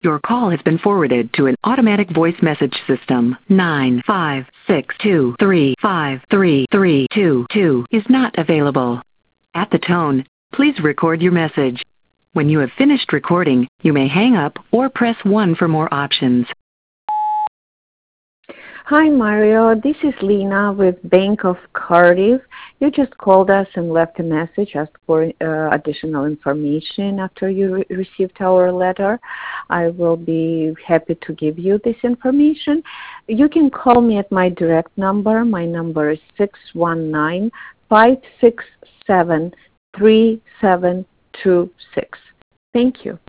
Your call has been forwarded to an automatic voice message system. 956235332 is not available. At the tone, please record your message. When you have finished recording, you may hang up or press 1 for more options. Hi, Mario. This is Lena with Bank of Cardiff. You just called us and left a message, asked for additional information after you received our letter. I will be happy to give you this information. You can call me at my direct number. My number is 619-567-3726. Thank you.